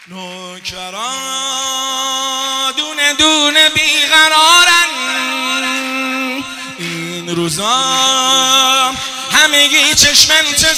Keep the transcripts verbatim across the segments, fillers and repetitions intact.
نوکران دونه دونه بیقرارن این روزا، همگی چشم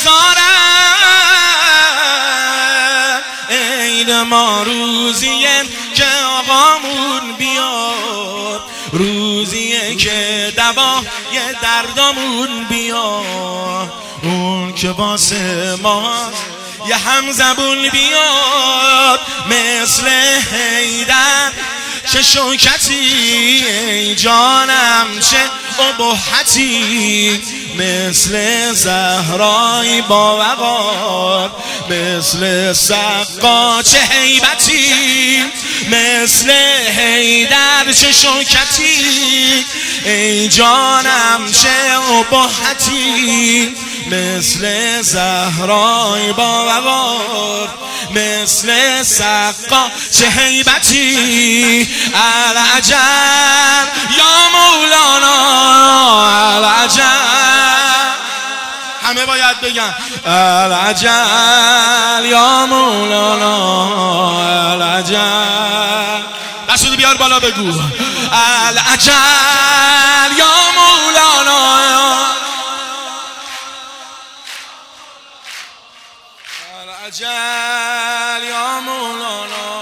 انتظارن. عید ما روزیه که آقامون بیاد، روزیه که دوای دردامون بیاد، اون که واسه ما یه همزبون بیاد مثل حیدر. چه شوکتی ای جانم، چه ابهتی، مثل زهرای با وقار، مثل سقا چه هیبتی، مثل حیدر چه شوکتی ای جانم، چه ابهتی، مثل زهرای با وقار، مثل سقا چه هیبتی. العجب یا مولانا العجب، همه باید بگن العجب یا مولانا العجب. دستو بیار بالا بگو العجب یا مولانا العجب یا مولانا.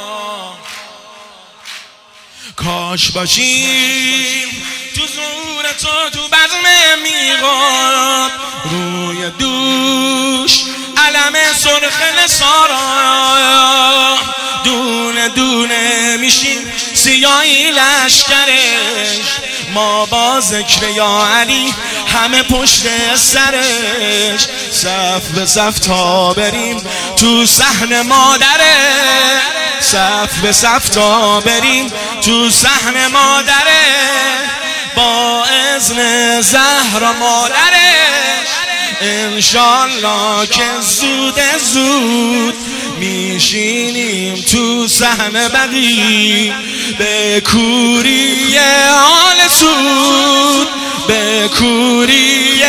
کاش باشیم تو زور تو، تو بزم میقات، روی دوش علم سرخ نصارا، دونه دونه میشیم سیاهی لشکرش، ما با ذکر یا علی همه پشت سرش، صف به صف تا بریم تو صحن مادره، صف به صف تا بریم تو صحن مادره، با اذن زهرا مادرش انشالله که زود زود میشینیم تو صحن بقی، به کوری آل سود، به کوری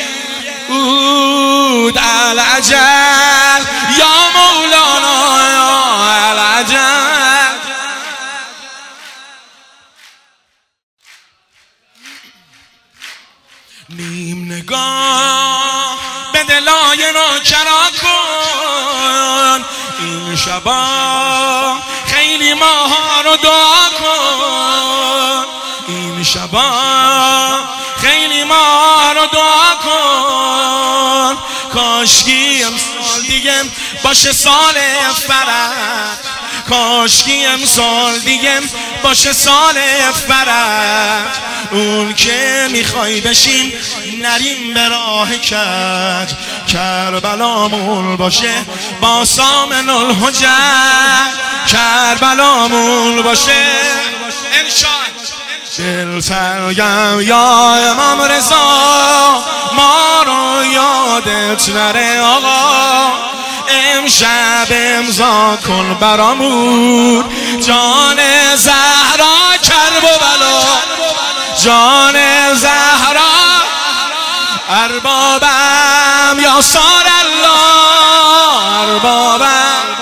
عود. العجل یا مولانا العجل. نیم نگاه به دلای نوکرا کن، این شبا خیلی ماها رو دعا کن، این شبا خیلی ماها رو دعا کن. کاشکی امسال دیگه باشه سال فرح، کاشکی امسال دیگه باشه سال فرح، اون که میخوای بشیم نریم به راه کج، کربلامون باشه با سامن الحجج، کربلامون باشه انشاءالله. دل سرگم یا امام رضا، ما رو یادت نره آقا، امشب امضا کن برامون جان زهرا کرب و بلا، جان زهرا اربابم یا سار الله اربابم.